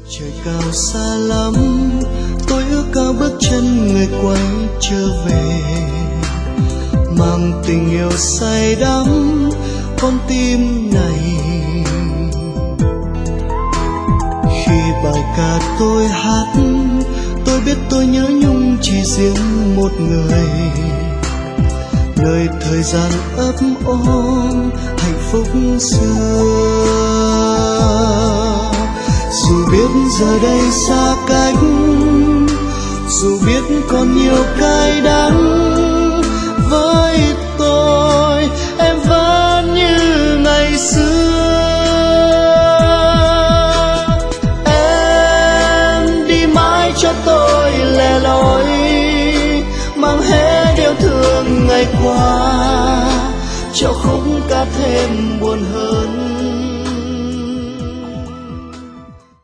Trời cao xa lắm, tôi ước cao bước chân người quay trở về, mang tình yêu say đắm con tim này. Khi bài ca tôi hát, tôi biết tôi nhớ nhung chỉ riêng một người, nơi thời gian ấp ôm hạnh phúc xưa. Dù biết giờ đây xa cách, dù biết còn nhiều cay đắng, với tôi em vẫn như ngày xưa. Em đi mãi cho tôi lẻ loi, mang hết yêu thương ngày qua, cho khúc ca thêm buồn hơn.